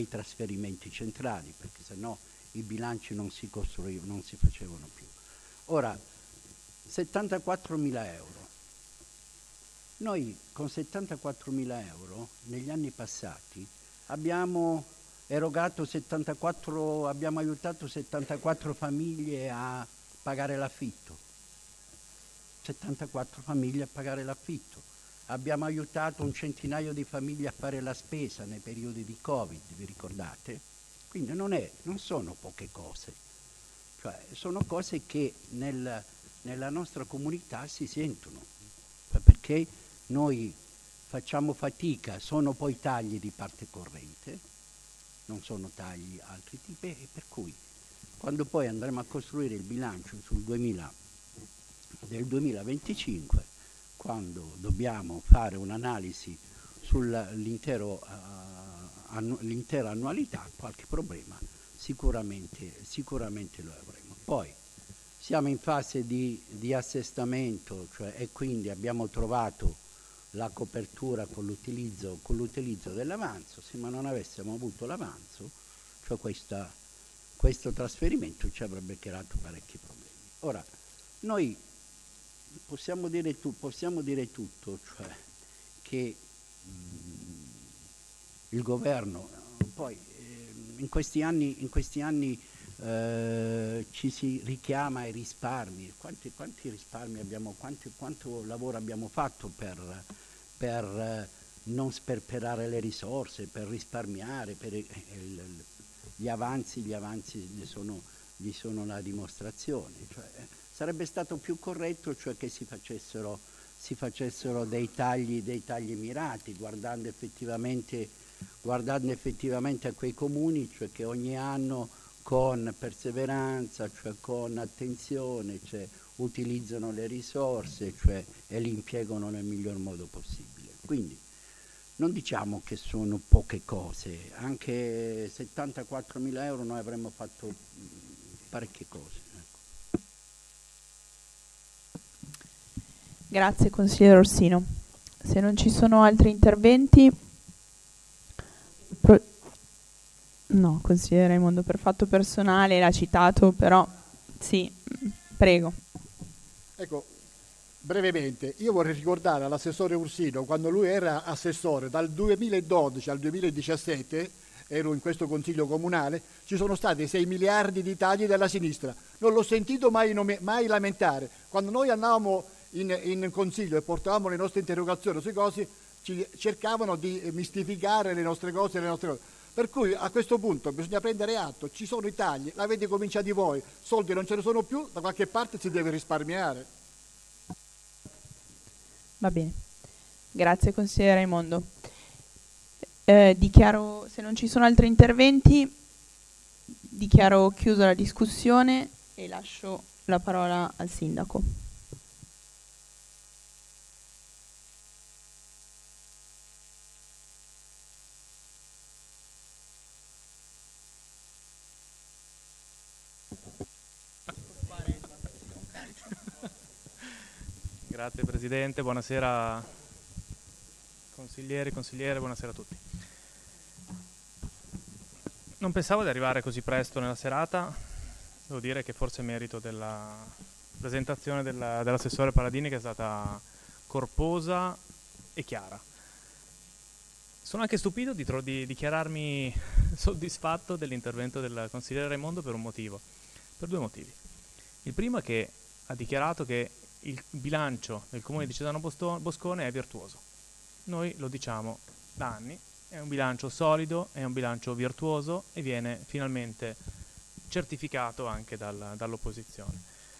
i trasferimenti centrali, perché sennò i bilanci non si costruivano, non si facevano più. Ora, 74.000 euro. Noi con 74.000 euro negli anni passati abbiamo erogato abbiamo aiutato 74 famiglie a pagare l'affitto. 74 famiglie a pagare l'affitto. Abbiamo aiutato un centinaio di famiglie a fare la spesa nei periodi di Covid, vi ricordate? Quindi non sono poche cose, cioè sono cose che nella nostra comunità si sentono, perché noi facciamo fatica, sono poi tagli di parte corrente, non sono tagli altri tipi, e per cui quando poi andremo a costruire il bilancio del 2025, quando dobbiamo fare un'analisi sull'intera annualità, qualche problema sicuramente lo avremo. Poi siamo in fase di assestamento, e quindi abbiamo trovato la copertura con l'utilizzo dell'avanzo. Se non avessimo avuto l'avanzo, cioè questo trasferimento, ci avrebbe creato parecchi problemi. Ora, noi possiamo dire tutto, cioè che il governo poi in questi anni ci si richiama ai risparmi. Quanti risparmi abbiamo, quanto lavoro abbiamo fatto per non sperperare le risorse, per risparmiare, gli avanzi ne sono la dimostrazione. Cioè, sarebbe stato più corretto, cioè, che si facessero dei tagli mirati, guardando effettivamente a quei comuni, cioè, che ogni anno con perseveranza, cioè con attenzione, cioè, utilizzano le risorse, cioè, e li impiegano nel miglior modo possibile. Quindi non diciamo che sono poche cose, anche 74.000 euro noi avremmo fatto parecchie cose. Ecco. Grazie consigliere Orsino. Se non ci sono altri interventi... No, consigliere Raimondo, per fatto personale l'ha citato, però sì, prego. Ecco, brevemente, io vorrei ricordare all'assessore Ursino, quando lui era assessore dal 2012 al 2017, ero in questo consiglio comunale, ci sono stati 6 miliardi di tagli della sinistra. Non l'ho sentito mai lamentare. Quando noi andavamo in consiglio e portavamo le nostre interrogazioni sui cosi, cercavano di mistificare le nostre cose. Per cui a questo punto bisogna prendere atto, ci sono i tagli, l'avete cominciati voi, soldi non ce ne sono più, da qualche parte si deve risparmiare. Va bene, grazie consigliere Raimondo. Dichiaro, se non ci sono altri interventi, dichiaro chiusa la discussione e lascio la parola al sindaco. Grazie Presidente, buonasera consigliere, buonasera a tutti. Non pensavo di arrivare così presto nella serata, devo dire che forse è merito della presentazione dell'assessore Paladini, che è stata corposa e chiara. Sono anche stupito di dichiararmi soddisfatto dell'intervento del consigliere Raimondo per due motivi. Il primo è che ha dichiarato che il bilancio del comune di Cesano Boscone è virtuoso. Noi lo diciamo da anni, è un bilancio solido, è un bilancio virtuoso e viene finalmente certificato anche dall'opposizione.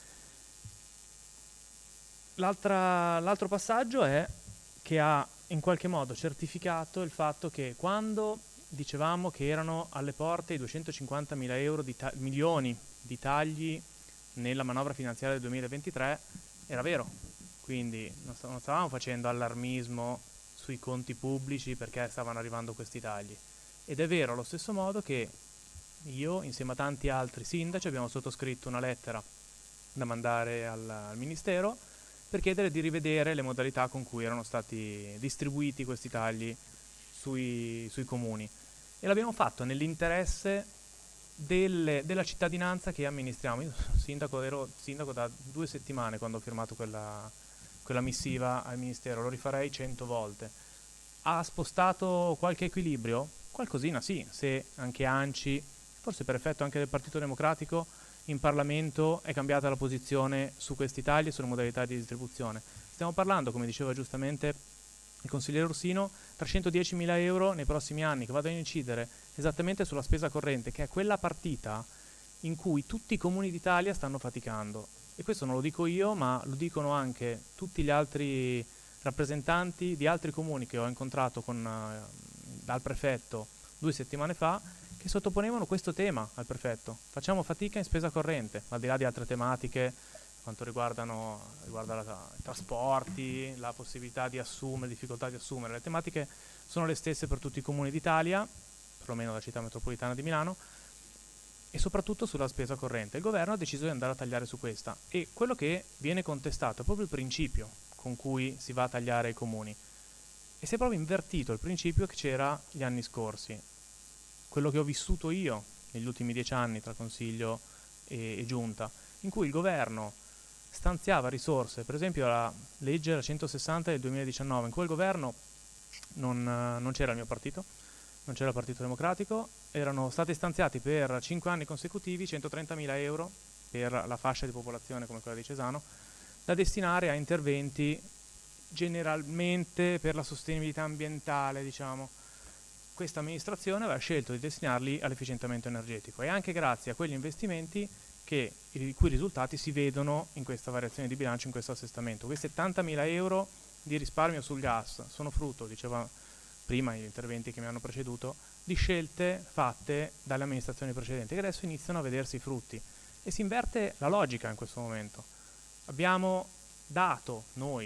L'altro passaggio è che ha in qualche modo certificato il fatto che quando dicevamo che erano alle porte i 250.000 euro milioni di tagli nella manovra finanziaria del 2023, era vero, quindi non stavamo facendo allarmismo sui conti pubblici perché stavano arrivando questi tagli. Ed è vero allo stesso modo che io, insieme a tanti altri sindaci, abbiamo sottoscritto una lettera da mandare al Ministero per chiedere di rivedere le modalità con cui erano stati distribuiti questi tagli sui comuni. e l'abbiamo fatto nell'interesse della cittadinanza che amministriamo. Io ero sindaco da 2 settimane quando ho firmato quella missiva al Ministero, lo rifarei 100 volte. Ha spostato qualche equilibrio? Qualcosina sì, se anche ANCI, forse per effetto anche del Partito Democratico, in Parlamento è cambiata la posizione su questi tagli e sulle modalità di distribuzione. Stiamo parlando, come diceva giustamente il consigliere Ursino, 310.000 euro nei prossimi anni che vadano a incidere esattamente sulla spesa corrente, che è quella partita in cui tutti i comuni d'Italia stanno faticando. E questo non lo dico io, ma lo dicono anche tutti gli altri rappresentanti di altri comuni che ho incontrato dal prefetto 2 settimane fa, che sottoponevano questo tema al prefetto. Facciamo fatica in spesa corrente, al di là di altre tematiche quanto riguarda i trasporti, la possibilità di assumere, difficoltà di assumere. Le tematiche sono le stesse per tutti i comuni d'Italia, perlomeno la città metropolitana di Milano, e soprattutto sulla spesa corrente. Il governo ha deciso di andare a tagliare su questa, e quello che viene contestato è proprio il principio con cui si va a tagliare i comuni. E si è proprio invertito il principio che c'era gli anni scorsi. Quello che ho vissuto io negli ultimi 10 anni tra Consiglio e Giunta, in cui il governo stanziava risorse, per esempio la legge la 160 del 2019, in cui il governo non c'era il mio partito, non c'era il Partito Democratico, erano stati stanziati per 5 anni consecutivi 130.000 euro per la fascia di popolazione come quella di Cesano, da destinare a interventi generalmente per la sostenibilità ambientale, diciamo. Questa amministrazione aveva scelto di destinarli all'efficientamento energetico, e anche grazie a quegli investimenti i cui risultati si vedono in questa variazione di bilancio, in questo assestamento. Questi 70.000 euro di risparmio sul gas sono frutto, diceva prima gli interventi che mi hanno preceduto, di scelte fatte dalle amministrazioni precedenti, che adesso iniziano a vedersi i frutti. E si inverte la logica in questo momento. Abbiamo dato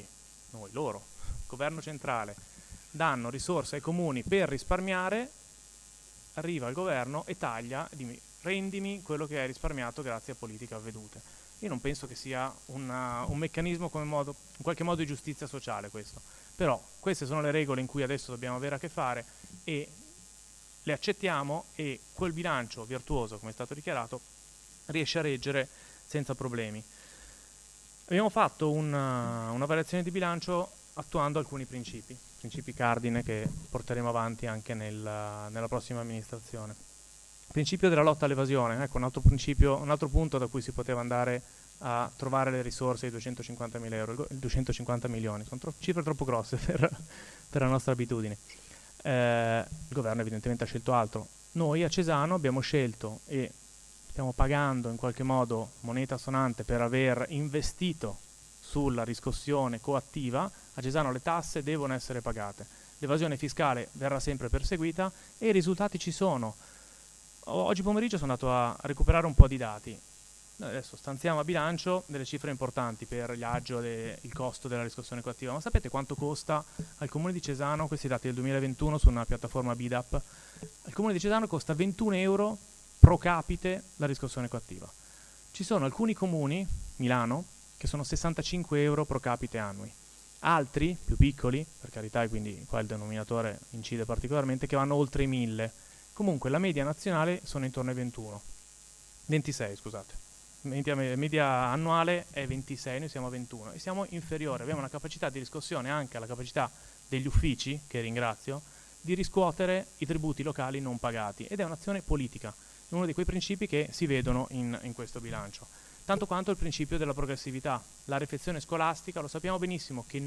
loro, governo centrale, danno risorse ai comuni per risparmiare, arriva il governo e taglia, rendimi quello che hai risparmiato grazie a politiche avvedute. Io non penso che sia un meccanismo in qualche modo di giustizia sociale questo, però queste sono le regole in cui adesso dobbiamo avere a che fare e le accettiamo, e quel bilancio virtuoso, come è stato dichiarato, riesce a reggere senza problemi. Abbiamo fatto una variazione di bilancio attuando alcuni principi cardine che porteremo avanti anche nella prossima amministrazione. Principio della lotta all'evasione, ecco un altro punto da cui si poteva andare a trovare le risorse di 250.000 euro, 250 milioni, sono cifre troppo grosse per la nostra abitudine. Il governo evidentemente ha scelto altro. Noi a Cesano abbiamo scelto, e stiamo pagando in qualche modo moneta sonante per aver investito sulla riscossione coattiva. A Cesano le tasse devono essere pagate, l'evasione fiscale verrà sempre perseguita e i risultati ci sono. Oggi pomeriggio sono andato a recuperare un po' di dati. Noi adesso stanziamo a bilancio delle cifre importanti per gli aggio e il costo della riscossione coattiva, ma sapete quanto costa al comune di Cesano, questi dati del 2021 su una piattaforma BIDAP, al comune di Cesano costa 21 euro pro capite la riscossione coattiva. Ci sono alcuni comuni, Milano, che sono 65 euro pro capite annui, altri, più piccoli, per carità, e quindi qua il denominatore incide particolarmente, che vanno oltre i 1000. Comunque la media nazionale sono intorno ai 26, scusate. Media annuale è 26, noi siamo a 21 e siamo inferiori, abbiamo una capacità di riscossione anche alla capacità degli uffici, che ringrazio, di riscuotere i tributi locali non pagati, ed è un'azione politica, è uno di quei principi che si vedono in questo bilancio, tanto quanto il principio della progressività. La refezione scolastica, lo sappiamo benissimo che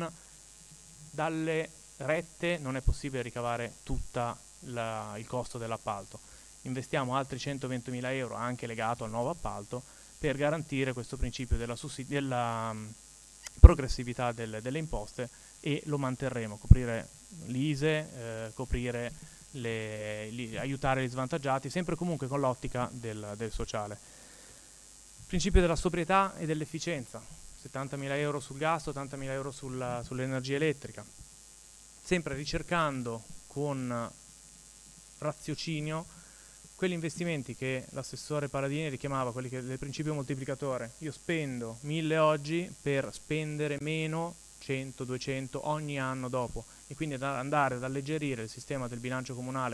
dalle rette non è possibile ricavare tutto il costo dell'appalto. Investiamo altri 120.000 euro, anche legato al nuovo appalto, per garantire questo principio della progressività delle imposte, e lo manterremo. Coprire l'ISE, aiutare gli svantaggiati, sempre comunque con l'ottica del sociale. Principio della sobrietà e dell'efficienza, 70.000 euro sul gas, 80.000 euro sull'energia elettrica, sempre ricercando con raziocinio quegli investimenti che l'assessore Paladini richiamava, quelli del principio moltiplicatore. Io spendo 1.000 oggi per spendere meno 100-200 ogni anno dopo, e quindi andare ad alleggerire il sistema del bilancio comunale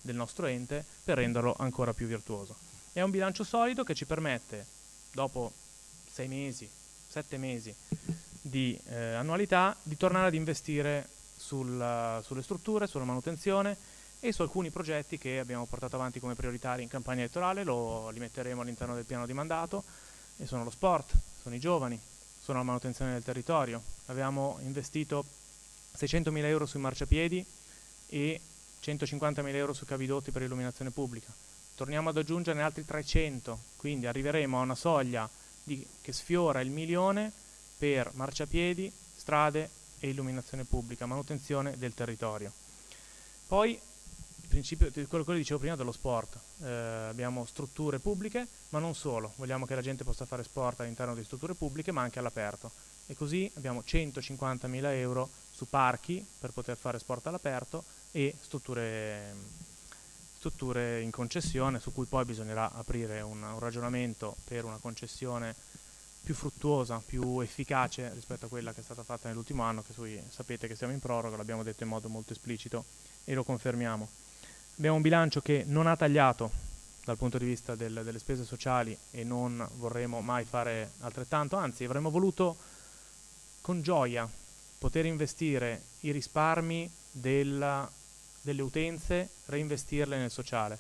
del nostro ente per renderlo ancora più virtuoso. È un bilancio solido che ci permette, dopo 6 mesi, 7 mesi di annualità, di tornare ad investire sulle strutture, sulla manutenzione e su alcuni progetti che abbiamo portato avanti come prioritari in campagna elettorale. Li metteremo all'interno del piano di mandato, e sono lo sport, sono i giovani, sono la manutenzione del territorio. Abbiamo investito 600.000 euro sui marciapiedi e 150.000 euro su cavidotti per illuminazione pubblica. Torniamo ad aggiungerne altri 300, quindi arriveremo a una soglia che sfiora il 1 milione per marciapiedi, strade e illuminazione pubblica, manutenzione del territorio. Poi il principio, quello che dicevo prima dello sport, abbiamo strutture pubbliche, ma non solo, vogliamo che la gente possa fare sport all'interno di strutture pubbliche, ma anche all'aperto, e così abbiamo 150.000 euro su parchi per poter fare sport all'aperto e strutture in concessione, su cui poi bisognerà aprire un ragionamento per una concessione più fruttuosa, più efficace rispetto a quella che è stata fatta nell'ultimo anno, che sapete che siamo in proroga, l'abbiamo detto in modo molto esplicito e lo confermiamo. Abbiamo un bilancio che non ha tagliato dal punto di vista delle spese sociali, e non vorremmo mai fare altrettanto, anzi avremmo voluto con gioia poter investire i risparmi delle utenze, reinvestirle nel sociale.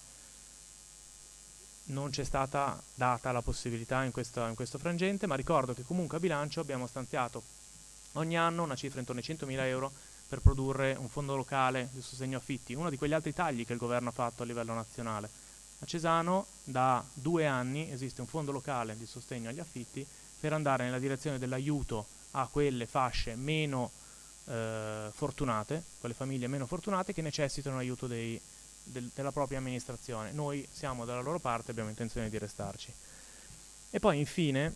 Non c'è stata data la possibilità in questo frangente, ma ricordo che comunque a bilancio abbiamo stanziato ogni anno una cifra intorno ai 100.000 euro per produrre un fondo locale di sostegno affitti, uno di quegli altri tagli che il governo ha fatto a livello nazionale. A Cesano da 2 anni esiste un fondo locale di sostegno agli affitti per andare nella direzione dell'aiuto a quelle fasce meno fortunate, quelle famiglie meno fortunate che necessitano l'aiuto della propria amministrazione. Noi siamo dalla loro parte, abbiamo intenzione di restarci. E poi infine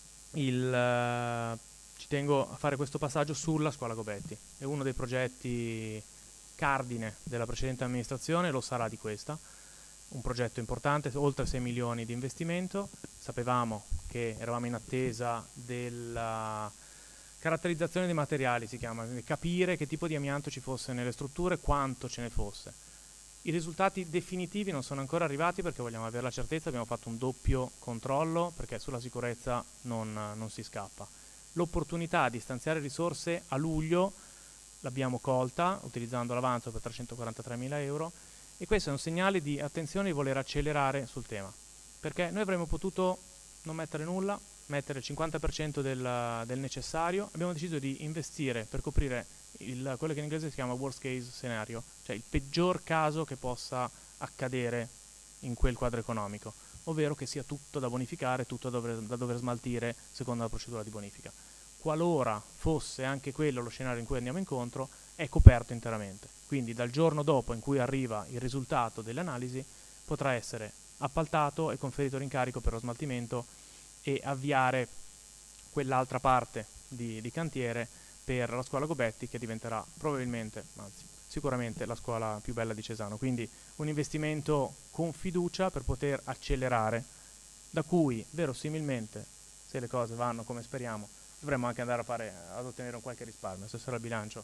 ci tengo a fare questo passaggio sulla scuola Gobetti. È uno dei progetti cardine della precedente amministrazione, lo sarà di questa. Un progetto importante, oltre 6 milioni di investimento. Sapevamo che eravamo in attesa della caratterizzazione dei materiali, si chiama, capire che tipo di amianto ci fosse nelle strutture, quanto ce ne fosse. I risultati definitivi non sono ancora arrivati perché vogliamo avere la certezza, abbiamo fatto un doppio controllo perché sulla sicurezza non si scappa. L'opportunità di stanziare risorse a luglio l'abbiamo colta utilizzando l'avanzo per 343.000 euro, e questo è un segnale di attenzione, di voler accelerare sul tema, perché noi avremmo potuto non mettere nulla, mettere il 50% del necessario. Abbiamo deciso di investire per coprire quello che in inglese si chiama worst case scenario, cioè il peggior caso che possa accadere in quel quadro economico, ovvero che sia tutto da bonificare, tutto da dover smaltire secondo la procedura di bonifica. Qualora fosse anche quello lo scenario in cui andiamo incontro, è coperto interamente. Quindi dal giorno dopo in cui arriva il risultato delle analisi potrà essere appaltato e conferito l'incarico per lo smaltimento e avviare quell'altra parte di cantiere per la scuola Gobetti, che diventerà probabilmente, anzi sicuramente, la scuola più bella di Cesano. Quindi un investimento con fiducia per poter accelerare, da cui verosimilmente, se le cose vanno come speriamo, dovremmo anche andare ad ottenere un qualche risparmio, se sarà il bilancio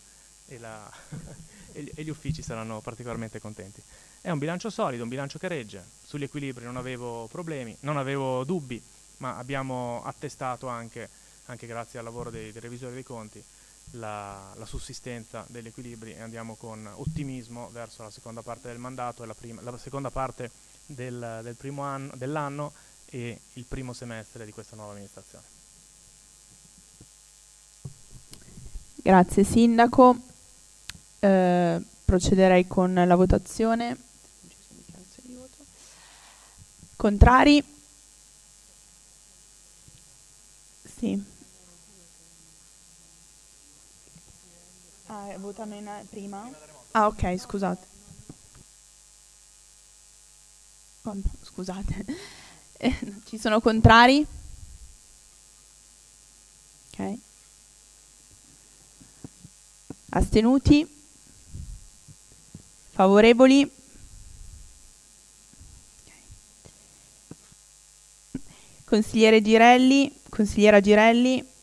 e gli uffici saranno particolarmente contenti. È un bilancio solido, un bilancio che regge. Sugli equilibri non avevo problemi, non avevo dubbi, ma abbiamo attestato anche grazie al lavoro dei revisori dei conti la sussistenza degli equilibri, e andiamo con ottimismo verso la seconda parte del mandato e la seconda parte del primo anno dell'anno e il primo semestre di questa nuova amministrazione. Grazie Sindaco. Procederei con la votazione. Contrari? Sì. Votano prima? Ah, ok, scusate. Scusate. Ci sono contrari? Ok. Astenuti? Favorevoli? Okay. Consigliera Girelli?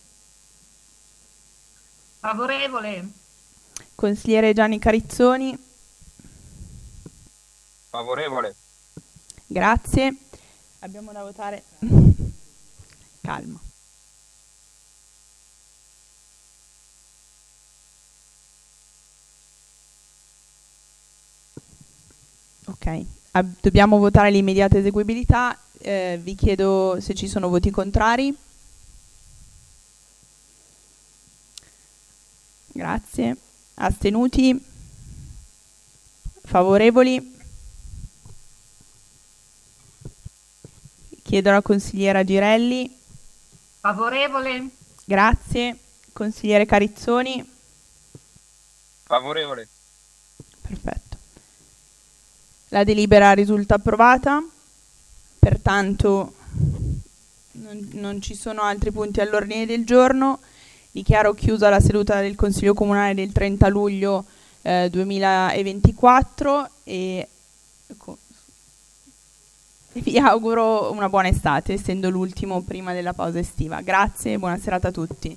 Favorevole. Consigliere Gianni Carizzoni? Favorevole. Grazie. Abbiamo da votare. Calma. Ok, dobbiamo votare l'immediata eseguibilità. Vi chiedo se ci sono voti contrari. Grazie. Astenuti? Favorevoli? Chiedo alla consigliera Girelli. Favorevole. Grazie. Consigliere Carizzoni. Favorevole. Perfetto. La delibera risulta approvata, pertanto non ci sono altri punti all'ordine del giorno. Dichiaro chiusa la seduta del Consiglio Comunale del 30 luglio 2024 e vi auguro una buona estate, essendo l'ultimo prima della pausa estiva. Grazie e buona serata a tutti.